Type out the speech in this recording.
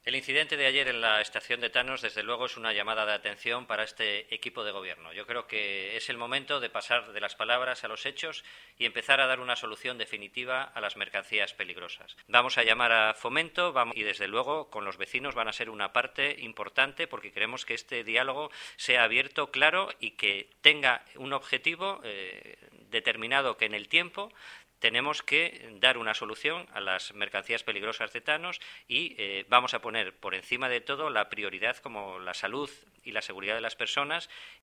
El incidente de ayer en la estación de Tanos, desde luego, es una llamada de atención para este equipo de gobierno. Yo creo que es el momento de pasar de las palabras a los hechos y empezar a dar una solución definitiva a las mercancías peligrosas. Vamos a llamar a Fomento y, desde luego, con los vecinos van a ser una parte importante porque queremos que este diálogo sea abierto, claro y que tenga un objetivo determinado, que en el tiempo tenemos que dar una solución a las mercancías peligrosas de Tanos y vamos a poner por encima de todo la prioridad como la salud y la seguridad de las personas